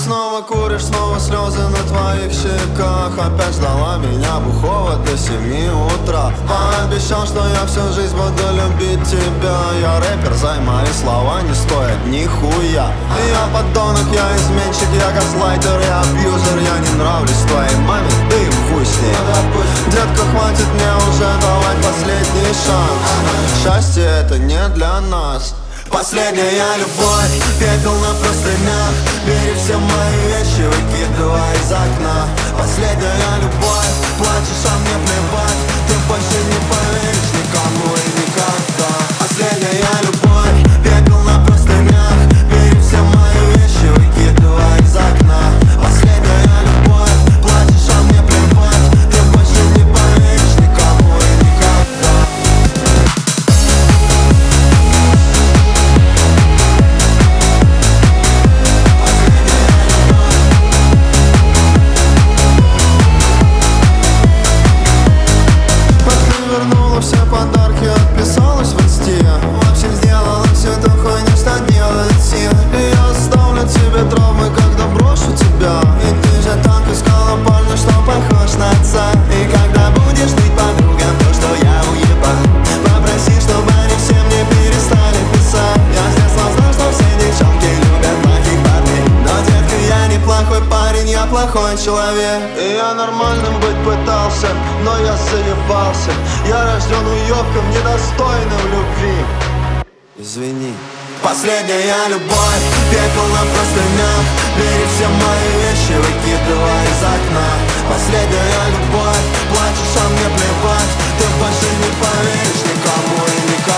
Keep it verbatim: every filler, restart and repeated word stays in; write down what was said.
снова куришь, снова слезы на твоих щеках. Опять ждала меня бухого до семи утра. Пообещал, что я всю жизнь буду любить тебя. Я рэпер, зай, мои слова не стоят нихуя. Я подонок, я изменщик, я газлайтер, я абьюзер. Я не нравлюсь твоей маме, да и хуй с ней. Детка, хватит мне уже давать последний шанс. Счастье это не для нас. Последняя любовь, пепел на простынях. Бери все мои вещи, выкидывай из окна. Последняя любовь, плачешь, а мне плевать. Ты больше не поверишь никому и никогда. Последняя любовь, пепел на простынях. Бери все мои вещи, выкидывай из окна. Последняя любовь, плачешь, а мне плевать. Ты больше не поверишь никому и никогда. Все подарки отписалась в инсте. В общем, сделала всю эту хуйню, что делает все. И я оставлю тебе травмы, когда брошу тебя. И ты же так искала парня, что похож на отца. И когда будешь ты подругам, то, что я уебал, попроси, чтобы они все мне перестали писать. Я с детства знал, что все девчонки любят плохих парней. Но, детка, я не плохой парень, я плохой человек. И я нормальным быть пытался, но я заебался. Я рожден уёбком, недостойным любви. Извини. Последняя любовь, пепел на простынях. Бери все мои вещи, выкидывай из окна. Последняя любовь, плачешь, а мне плевать. Ты больше не поверишь никому и никому.